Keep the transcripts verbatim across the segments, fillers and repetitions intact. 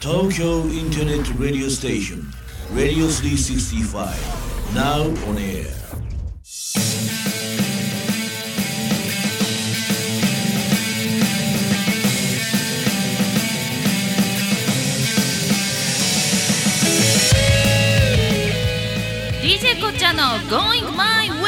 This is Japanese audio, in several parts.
Tokyo Internet Radio Station Radio スリーシクスティーファイブ Now on air ディージェー こっちゃんの Going My Way。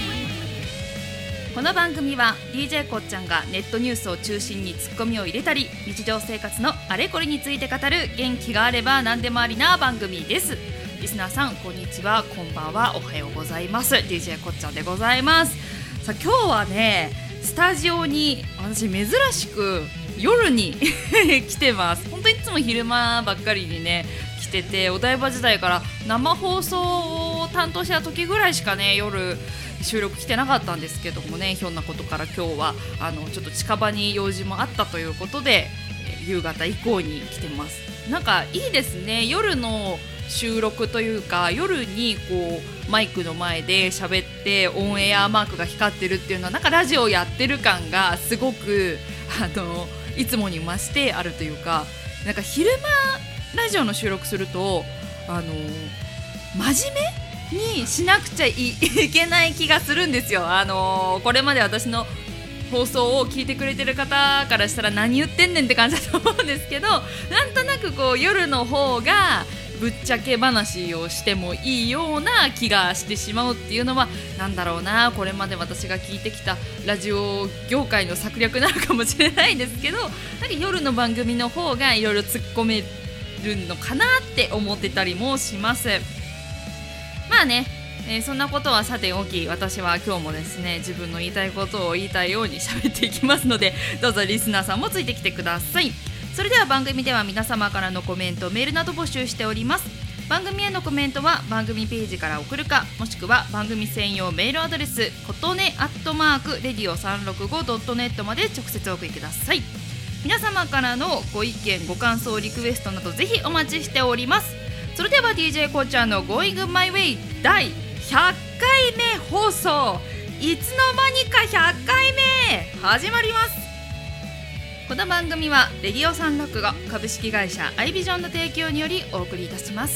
この番組は ディージェー こっちゃんがネットニュースを中心にツッコミを入れたり、日常生活のあれこれについて語る元気があれば何でもありな番組です。リスナーさんこんにちは、こんばんは、おはようございます。 ディージェー こっちゃんでございます。さあ今日はね、スタジオに私珍しく夜に来てます。本当にいつも昼間ばっかりにね来てて、お台場時代から生放送を担当した時ぐらいしかね夜収録来てなかったんですけどもね、ひょんなことから今日はあのちょっと近場に用事もあったということで、えー、夕方以降に来てます。なんかいいですね、夜の収録というか、夜にこうマイクの前で喋ってオンエアマークが光ってるっていうのは、なんかラジオやってる感がすごくあのいつもに増してあるというか、なんか昼間ラジオの収録するとあの真面目にしなくちゃ い, いけない気がするんですよ。あのこれまで私の放送を聞いてくれてる方からしたら何言ってんねんって感じだと思うんですけど、なんとなくこう夜の方がぶっちゃけ話をしてもいいような気がしてしまうっていうのは、なんだろうな、これまで私が聞いてきたラジオ業界の策略なのかもしれないですけど、なんか夜の番組の方がいろいろ突っ込めるのかなって思ってたりもします。まあね、えー、そんなことはさておき、私は今日もですね自分の言いたいことを言いたいように喋っていきますので、どうぞリスナーさんもついてきてください。それでは番組では皆様からのコメント、メールなど募集しております。番組へのコメントは番組ページから送るか、もしくは番組専用メールアドレスことねアットマークレディオさんろくごドットネットまで直接お送りください。皆様からのご意見、ご感想、リクエストなどぜひお待ちしております。それでは ディージェー こっちゃんの Going My Way だいひゃっかいめ放送、いつの間にかひゃっかいめ始まります。この番組はレディオさんろくご株式会社アイビジョンの提供によりお送りいたします。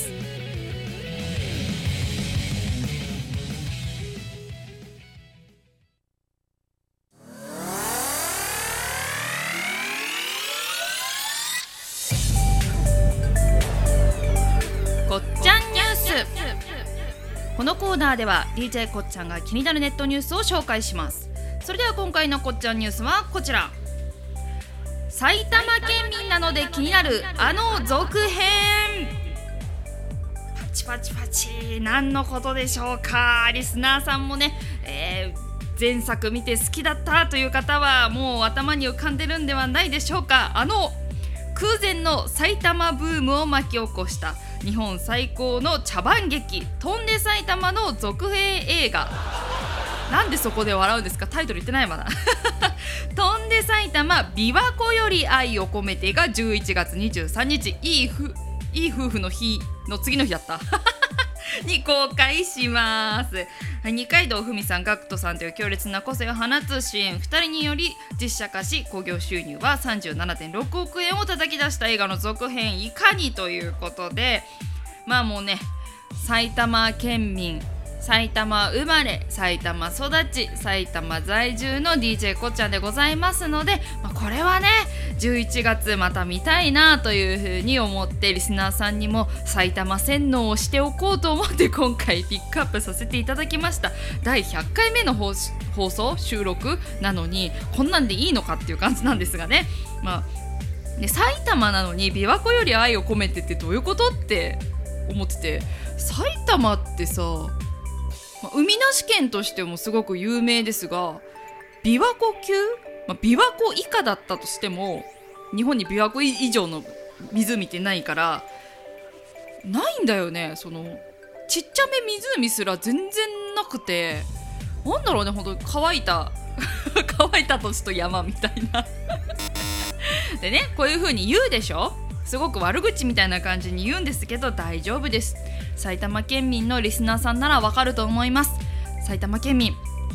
こっちゃんニュース。このコーナーでは ディージェー こっちゃんが気になるネットニュースを紹介します。それでは今回のこっちゃんニュースはこちら。埼玉県民なので気になるあの続編。パチパチパチ、何のことでしょうか。リスナーさんもね、えー、前作見て好きだったという方はもう頭に浮かんでるんではないでしょうか。あの空前の埼玉ブームを巻き起こした日本最高の茶番劇翔んで埼玉の続編映画。なんでそこで笑うんですか、タイトル言ってないわな翔んで埼玉琵琶湖より愛を込めてがじゅういちがつにじゅうさんにち、いい, ふいい夫婦の日の次の日だったに公開します。二階堂ふみさん、ガクトさんという強烈な個性を放つ主演ふたりにより実写化し、興行収入は さんじゅうななてんろくおくえんを叩き出した映画の続編いかにということで、まあもうね、埼玉県民、埼玉生まれ、埼玉育ち、埼玉在住の ディージェー こっちゃんでございますので、まあ、これはねじゅういちがつまた見たいなというふうに思って、リスナーさんにも埼玉洗脳をしておこうと思って今回ピックアップさせていただきました。だいひゃっかいめの放送収録なのにこんなんでいいのかっていう感じなんですがね、まあね、埼玉なのに琵琶湖より愛を込めてってどういうことって思ってて、埼玉ってさ、海なし県としてもすごく有名ですが、琵琶湖級、まあ、琵琶湖以下だったとしても日本に琵琶湖以上の湖ってないからないんだよね。そのちっちゃめ湖すら全然なくて、なんだろうね、ほんと乾いた乾いた土地と山みたいなでね、こういう風に言うでしょ、すごく悪口みたいな感じに言うんですけど大丈夫です。埼玉県民のリスナーさんならわかると思います。埼玉県民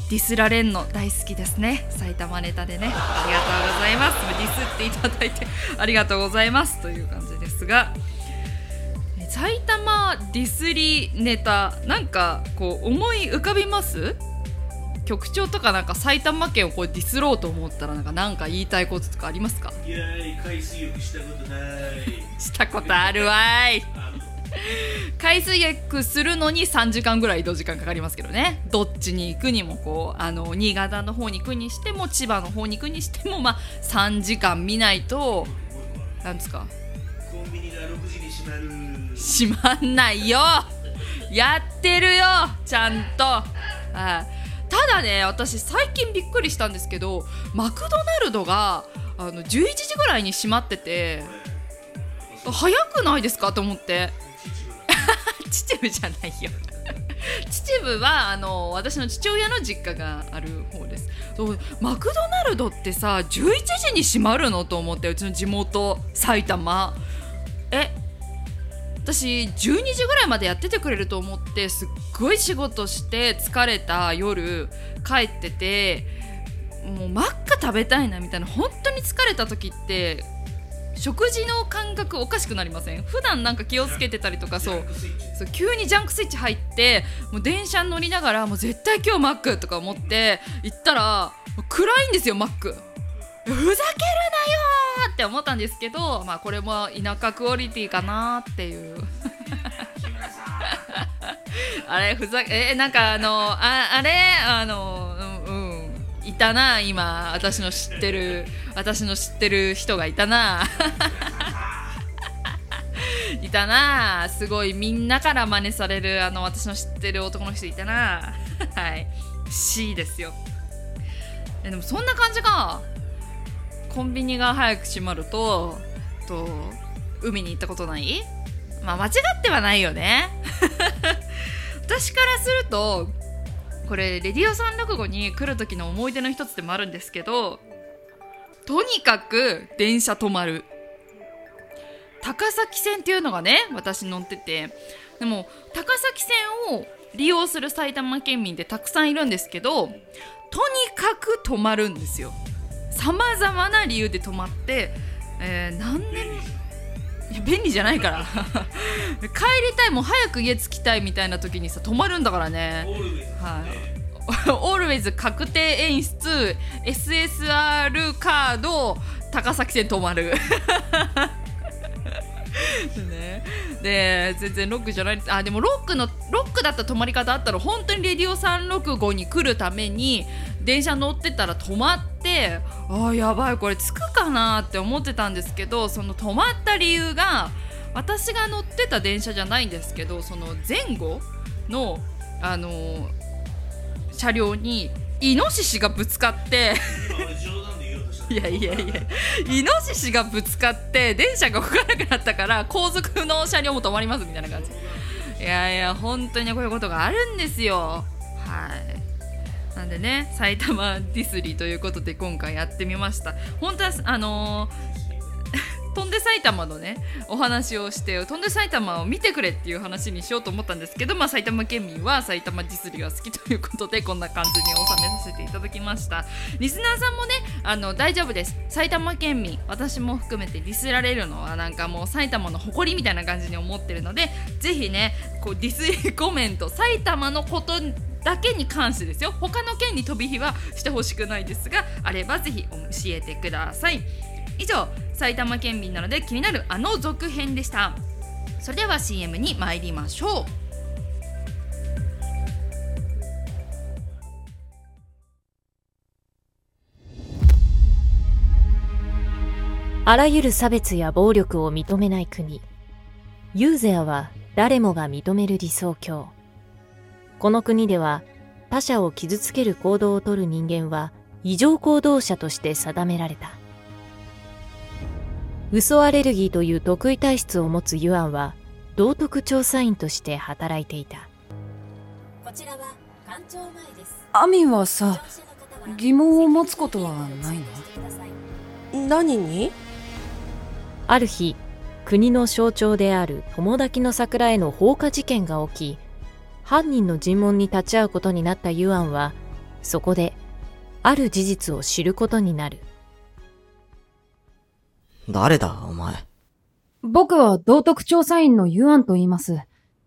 ディスられんの大好きですね。埼玉ネタでね、ありがとうございます。ディスっていただいてありがとうございますという感じですが、埼玉ディスりネタなんかこう思い浮かびます？局長とかなんか埼玉県をこうディスろうと思ったらなんかなんか言いたいこととかありますか？ いやー、海水浴したことない。 したことあるわーい。海水浴するのにさんじかんぐらい移動時間かかりますけどね。どっちに行くにもこうあの新潟の方に行くにしても千葉の方に行くにしてもまあさんじかん見ないとなんですか。 コンビニがろくじに閉まる。 閉まんないよ。やってるよちゃんと。はい。ただね、私最近びっくりしたんですけど、マクドナルドがあのじゅういちじぐらいに閉まってて、早くないですかと思って。秩父じゃないよ。秩父はあの私の父親の実家がある方です。そうマクドナルドってさじゅういちじに閉まるのと思って、うちの地元埼玉え私じゅうにじぐらいまでやっててくれると思って、すっごい仕事して疲れた夜帰ってて、もうマック食べたいなみたいな、本当に疲れた時って食事の感覚おかしくなりません？普段なんか気をつけてたりとか、そうそう急にジャンクスイッチ入って、もう電車に乗りながらもう絶対今日マックとか思って行ったら暗いんですよマック。ふざけるなよって思ったんですけど、まあこれも田舎クオリティかなっていうあれふざえなんかあのああれあのうん、うん、いたな今私の知ってる私の知ってる人がいたないたな、すごいみんなから真似されるあの私の知ってる男の人いたなはい C ですよ。えでもそんな感じか。コンビニが早く閉まるとと海に行ったことない？まあ間違ってはないよね私からするとこれレディオさんろくごに来る時の思い出の一つでもあるんですけど、とにかく電車止まる。高崎線っていうのがね私乗ってて、でも高崎線を利用する埼玉県民ってたくさんいるんですけど、とにかく止まるんですよ。さまざまな理由で止まって、えー、何年いや便利じゃないから帰りたいもう早く家着きたいみたいな時にさ止まるんだからね。はい、オールウェイズ確定演出 エスエスアール カード高崎線止まるね、で全然ロックじゃないです。あでもロックのロックだった止まり方あったら本当にレディオさんろくごに来るために電車乗ってたら止まって、あーやばいこれ着くかなって思ってたんですけど、その止まった理由が私が乗ってた電車じゃないんですけど、その前後の、あのー、車両にイノシシがぶつかっていやいやいやイノシシがぶつかって電車が動かなくなったから後続の車両も止まりますみたいな感じ。いやいや本当にこういうことがあるんですよ。はいなんでね埼玉ディスリーということで今回やってみました。本当はあのー飛んで埼玉のねお話をして飛んで埼玉を見てくれっていう話にしようと思ったんですけど、まあ、埼玉県民は埼玉ディスリーが好きということでこんな感じに収めさせていただきました。リスナーさんもねあの大丈夫です。埼玉県民私も含めてディスられるのはなんかもう埼玉の誇りみたいな感じに思ってるので、ぜひねこうディスリーコメント埼玉のことだけに関してですよ、他の県に飛び火はしてほしくないですがあればぜひ教えてください。以上埼玉県民なので気になるあの続編でした。それでは シーエム に参りましょう。 あらゆる差別や暴力を認めない国。ユーゼアは誰もが認める理想郷。この国では他者を傷つける行動をとる人間は異常行動者として定められた。嘘アレルギーという特異体質を持つユアンは道徳調査員として働いていた。 こちらは官庁前です。 アミはさ、疑問を持つことはないの？ 何に？ ある日、国の象徴である友抱の桜への放火事件が起き、犯人の尋問に立ち会うことになったユアンはそこである事実を知ることになる。 誰だお前。 僕は道徳調査員のユアンと言います。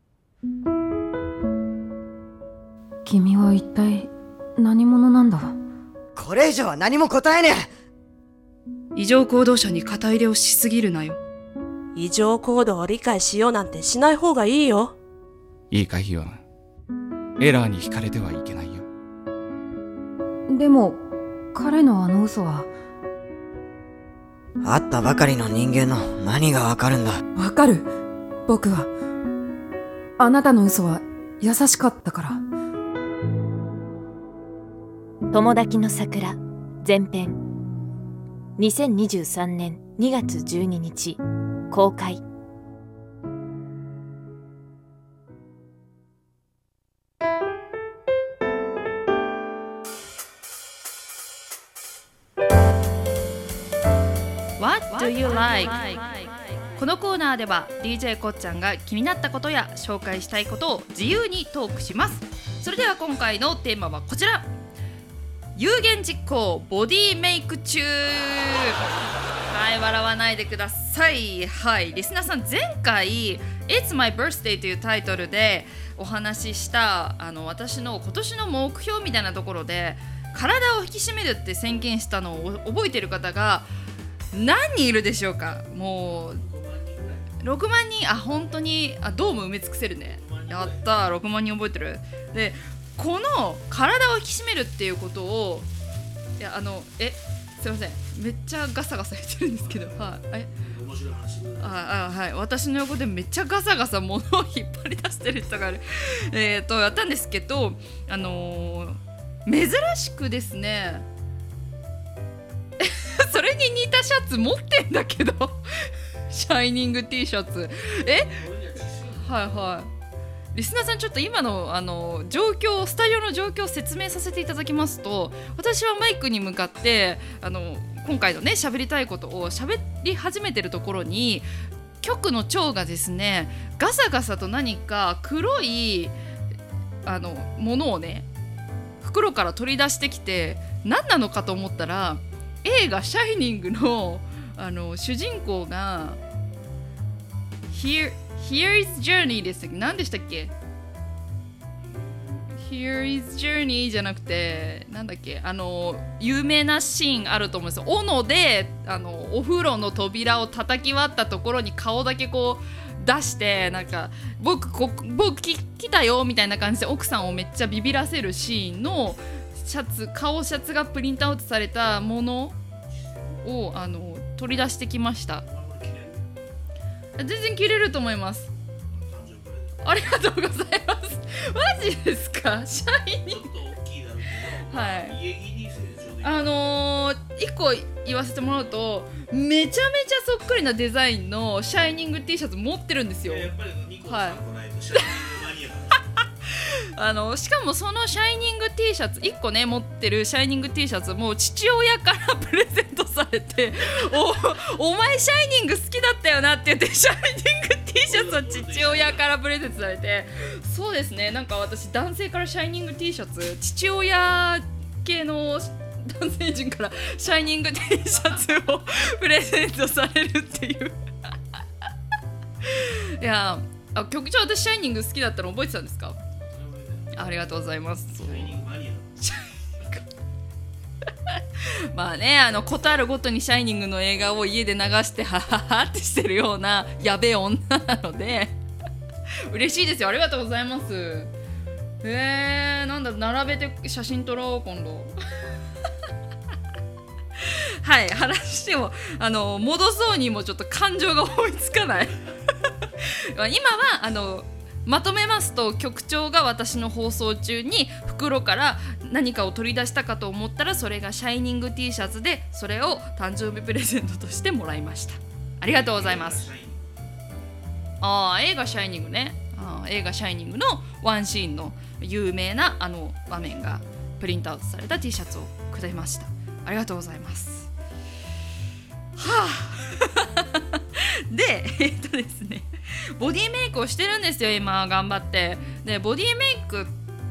君は一体何者なんだ？ これ以上は何も答えねえ。異常行動者に肩入れをしすぎるなよ。 異常行動を理解しようなんてしない方がいいよ。 いいかユアン、エラーに惹かれてはいけないよ。 でも彼のあの嘘は。 会ったばかりの人間の何がわかるんだ。 わかる。僕はあなたの嘘は優しかったから。 友達の桜前編、にせんにじゅうさんねんにがつじゅうににち公開。 What do you like? このコーナーでは ディージェー こっちゃんが気になったことや紹介したいことを自由にトークします。それでは今回のテーマはこちら。有言実行ボディメイク中。はい、笑わないでください。はい、リスナーさん、前回 It's My Birthday というタイトルでお話ししたあの私の今年の目標みたいなところで体を引き締めるって宣言したのを覚えている方が何人いるでしょうか。もうろくまんにん。あ、本当に。あ、ドーム埋め尽くせるね。やったー、ろくまんにん覚えてる。で、この体を引き締めるっていうことを、いや、あのえすいません、めっちゃガサガサ言ってるんですけど、はい、え面白い話ああ、はい、私の横でめっちゃガサガサ物を引っ張り出してる人がいるえーとやったんですけど、あのー、珍しくですねそれに似たシャツ持ってんだけどシャイニング T シャツ。えはいはい。リスナーさん、ちょっと今の、あの状況、スタジオの状況を説明させていただきますと、私はマイクに向かってあの今回のね喋りたいことを喋り始めてるところに、局の長がですねガサガサと何か黒いあのものをね袋から取り出してきて、何なのかと思ったら、映画シャイニング の, あの主人公が Here Here is Journey です。何でしたっけ？ Here is Journey じゃなくて、なんだっけ、あの有名なシーンあると思うんですよ。斧であのお風呂の扉を叩き割ったところに顔だけこう出して、なんか僕こ僕来たよみたいな感じで奥さんをめっちゃビビらせるシーンのシャツ、顔シャツがプリントアウトされたものをあの取り出してきました。全然着れると思います。ありがとうございます。マジですか？シャイニング。はい。あのー、いっこ言わせてもらうと、めちゃめちゃそっくりなデザインのシャイニング T シャツ持ってるんですよ。はい。あのしかもそのシャイニング T シャツいっこね持ってるシャイニング T シャツも父親からプレゼントされてお, お前シャイニング好きだったよなって言ってシャイニング T シャツを父親からプレゼントされて、そうですね、なんか私男性からシャイニング T シャツ、父親系の男性陣からシャイニング T シャツをプレゼントされるっていういやあ、局長、私シャイニング好きだったの覚えてたんですか？ありがとうございます。シャイニングマニアまあね、あのことあるごとにシャイニングの映画を家で流してハハハってしてるようなやべえ女なので嬉しいですよ。ありがとうございます。えー、なんだ、並べて写真撮ろう今度はい、話をあの戻そうにもちょっと感情が追いつかない今はあのまとめますと、局長が私の放送中に袋から何かを取り出したかと思ったら、それがシャイニング T シャツで、それを誕生日プレゼントとしてもらいました。ありがとうございます。ああ、映画シャイニングね。あ映画シャイニングのワンシーンの有名なあの場面がプリントアウトされた T シャツをくれました。ありがとうございます。はあで、えっとですねボディメイクをしてるんですよ今頑張って。でボディメイクっ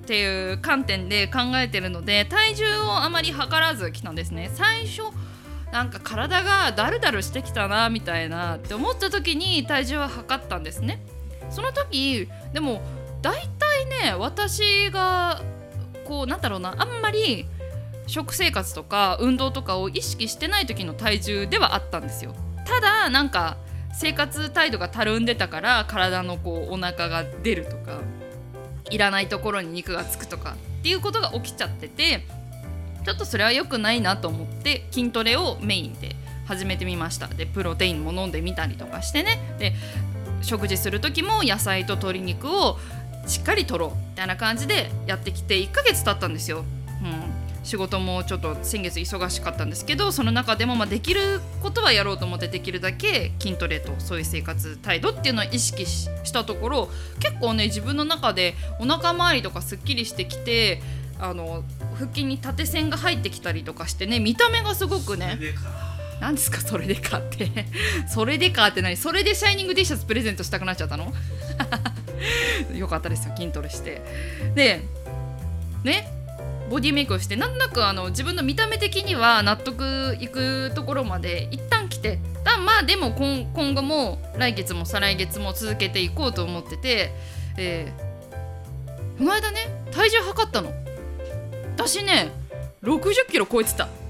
っていう観点で考えてるので、体重をあまり測らず来たんですね。最初なんか体がだるだるしてきたなみたいなって思った時に体重は測ったんですね。その時でもだいたいね、私がこうなんだろうな、あんまり食生活とか運動とかを意識してない時の体重ではあったんですよ。ただなんか生活態度がたるんでたから体のこうお腹が出るとか、いらないところに肉がつくとかっていうことが起きちゃってて、ちょっとそれは良くないなと思って筋トレをメインで始めてみました。でプロテインも飲んでみたりとかしてね、で食事する時も野菜と鶏肉をしっかり取ろうみたいな感じでやってきていっかげつ経ったんですよ。うん、仕事もちょっと先月忙しかったんですけど、その中でもまあできることはやろうと思ってできるだけ筋トレとそういう生活態度っていうのを意識 し, したところ結構ね、自分の中でお腹周りとかすっきりしてきて、あの腹筋に縦線が入ってきたりとかしてね、見た目がすごくね、なんですかそれでかってそれでかって何、それでシャイニング T シャツプレゼントしたくなっちゃったのよかったですよ、筋トレしてでね、ボディメイクをしてなんとなくあの自分の見た目的には納得いくところまで一旦来て、だまあでも 今, 今後も来月も再来月も続けていこうと思ってて、えー、この間ね体重測ったの。私ねろくじゅっキロ超えてた。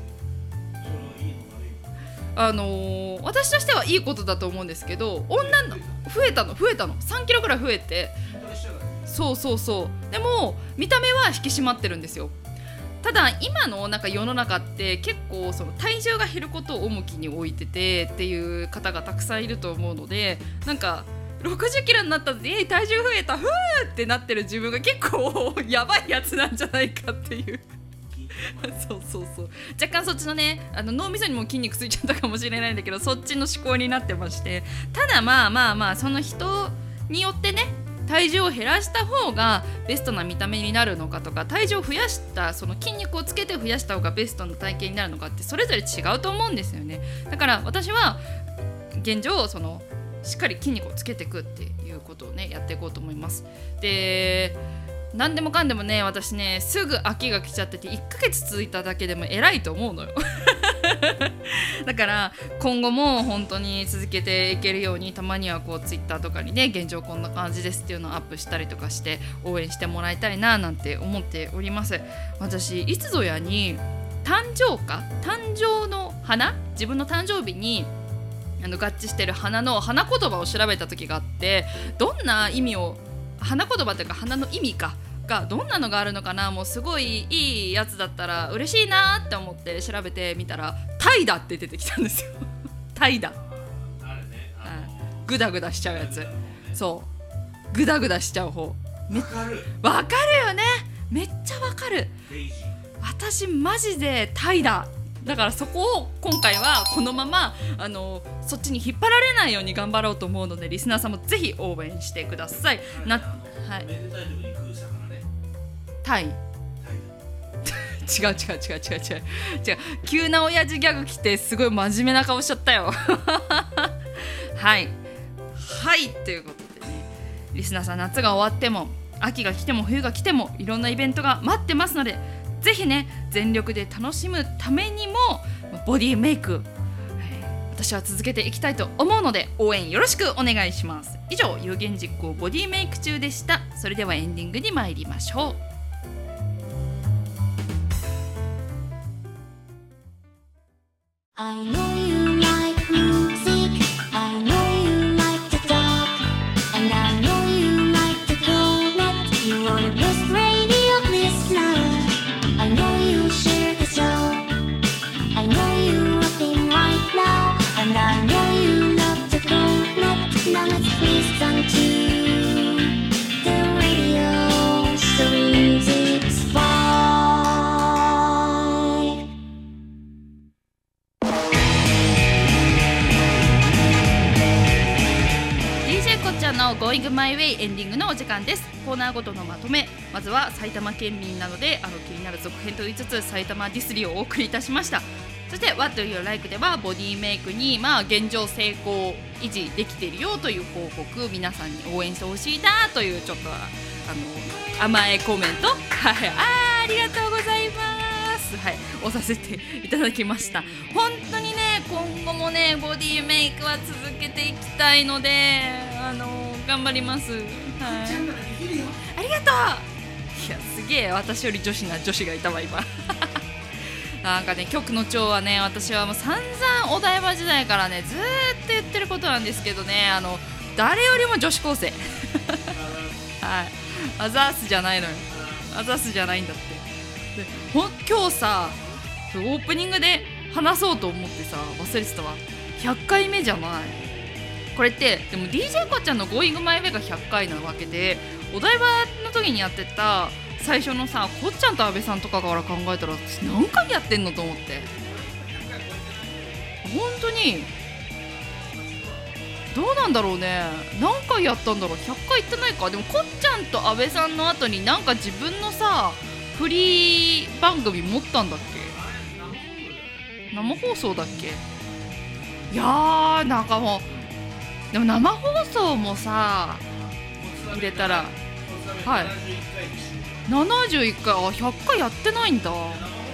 あのー、私としてはいいことだと思うんですけど、女の増えたの増えたのさんキロぐらい増えて、そうそうそう、でも見た目は引き締まってるんですよ。ただ今のなんか世の中って結構その体重が減ることを重きに置いててっていう方がたくさんいると思うので、なんかろくじゅっキロになったって、えー、体重増えたふーってなってる自分が結構やばいやつなんじゃないかっていうそうそうそう、若干そっちのね、あの脳みそにも筋肉ついちゃったかもしれないんだけど、そっちの思考になってまして、ただまあまあまあその人によってね、体重を減らした方がベストな見た目になるのかとか、体重を増やしたその筋肉をつけて増やした方がベストな体型になるのかってそれぞれ違うと思うんですよね。だから私は現状そのしっかり筋肉をつけていくっていうことをねやっていこうと思います。で何でもかんでもね、私ねすぐ飽きが来ちゃってていっかげつ続いただけでも偉いと思うのよだから今後も本当に続けていけるように、たまにはこうツイッターとかにね現状こんな感じですっていうのをアップしたりとかして応援してもらいたいななんて思っております。私いつぞやに誕生花誕生の花自分の誕生日にあの合致してる花の花言葉を調べた時があって、どんな意味を花言葉というか花の意味かがどんなのがあるのかな、もうすごいいいやつだったら嬉しいなって思って調べてみたらタイだって出てきたんですよタイだ、グダグダしちゃうやつ、そうグダグダしちゃう方、めわかるわかるよね、めっちゃわかる。私マジでタイだ。だからそこを今回はこのままあのそっちに引っ張られないように頑張ろうと思うので、リスナーさんもぜひ応援してください。な、はい。タイ。違う違う違う違う違う違う。急な親父ギャグ来てすごい真面目な顔しちゃったよ。はいはいということでね、リスナーさん夏が終わっても秋が来ても冬が来てもいろんなイベントが待ってますので、ぜひね全力で楽しむためにもボディメイク、えー、私は続けていきたいと思うので応援よろしくお願いします。以上有言実行ボディメイク中でした。それではエンディングに参りましょう。 I know you like music, I know you like to talk, and I know you like to connect. You are the best radio listener. I know you share the show. I know you working right now, and I know you love to connect. Now let's listen to the radio three six five. の Going My Way エンディングのお時間です。コーナーごとのまとめ、まずは埼玉県民なのであの気になる続編と言いつつ埼玉ディスリをお送りいたしました。 そして What You Like ではボディメイクに、まあ、現状成功維持できているよという報告、皆さんに応援してほしいなというちょっとあの甘えコメント、はい、あ, ありがとうございます、はい、押させていただきました。本当にね今後もねボディメイクは続けていきたいので、あの頑張ります、はい、ありがとう。いやすげえ私より女子な女子がいたわ今なんかね局の長はね、私はもう散々お台場時代からねずーっと言ってることなんですけどね、あの誰よりも女子高生はい、アザースじゃないのよ、アザースじゃないんだって。でほ今日さオープニングで話そうと思ってさ忘れてたわ、ひゃっかいめじゃないこれって。でも ディージェー こっちゃんの Going My Way がひゃっかいなわけで、お台場の時にやってた最初のさこっちゃんと阿部さんとかから考えたら私何回やってんのと思って、本当にどうなんだろうね、何回やったんだろう、ひゃっかいいってないか。でもこっちゃんと阿部さんの後になんか自分のさフリー番組持ったんだっけ、生放送だっけ。いやーなんかもうでも生放送もさ入れたらはいななじゅういっかい、あひゃっかいやってないんだ。はい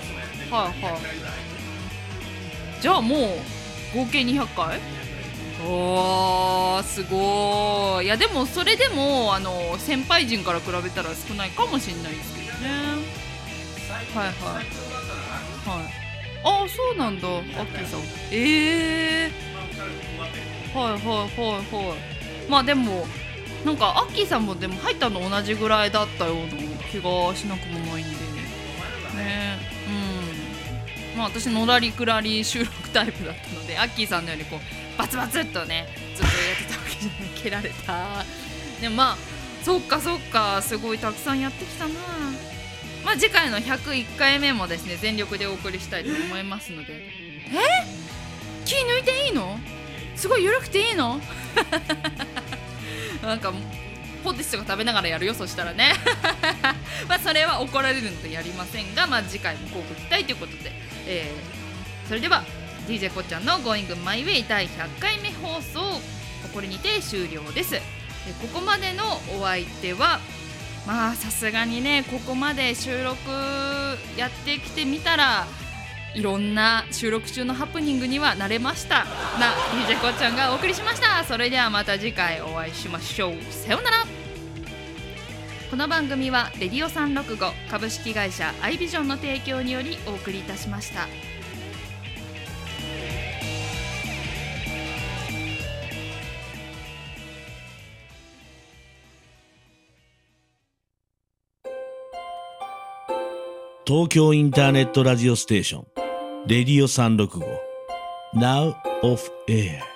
はいじゃあもう合計にひゃっかい、おーすごい。いやでもそれでもあの先輩陣から比べたら少ないかもしれないですけどね。はいはいはいあそうなんだ、アッキーさんえーはいはいはいはいまあでもなんかアッキーさんもでも入ったの同じぐらいだったような気がしなくもないんでね。うんまあ私のらりくらり収録タイプだったので、アッキーさんのようにこうバツバツっとねずっとやってたわけじゃない、蹴られた。でもまあそっかそっかすごいたくさんやってきたな。まあ次回のひゃくいっかいめもですね全力でお送りしたいと思いますので。え気抜いていいの？すごい緩くていいの？なんかポテチとか食べながらやるよ、そしたらねまあそれは怒られるのでやりませんが、まあ次回もこうご期待ということで、えー、それでは ディージェー こっちゃんの Going My Way だいひゃっかいめ放送これにて終了です。でここまでのお相手はまあさすがにねここまで収録やってきてみたらいろんな収録中のハプニングには慣れましたな ディージェー こっちゃんがお送りしました。それではまた次回お会いしましょう。さようなら。この番組はレディオさんろくご株式会社アイビジョンの提供によりお送りいたしました。 東京インターネットラジオステーションレディオさんろくご Now off air